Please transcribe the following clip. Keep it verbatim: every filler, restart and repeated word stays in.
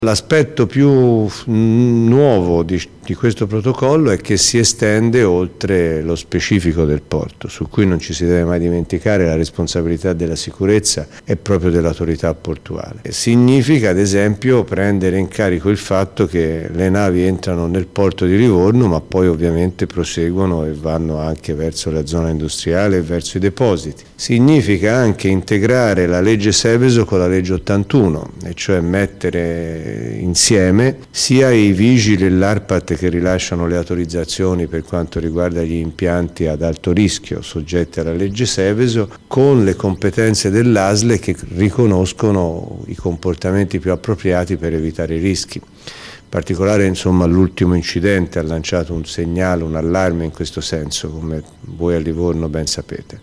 L'aspetto più nuovo di, di questo protocollo è che si estende oltre lo specifico del porto, su cui non ci si deve mai dimenticare la responsabilità della sicurezza è proprio dell'autorità portuale. Significa ad esempio prendere in carico il fatto che le navi entrano nel porto di Livorno ma poi ovviamente proseguono e vanno anche verso la zona industriale e verso i depositi. Significa anche integrare la legge Seveso con la legge ottantuno, e cioè mettere insieme sia i vigili e l'ARPAT che rilasciano le autorizzazioni per quanto riguarda gli impianti ad alto rischio soggetti alla legge Seveso con le competenze dell'A S L E che riconoscono i comportamenti più appropriati per evitare i rischi. In particolare, insomma, l'ultimo incidente ha lanciato un segnale, un allarme in questo senso, come voi a Livorno ben sapete.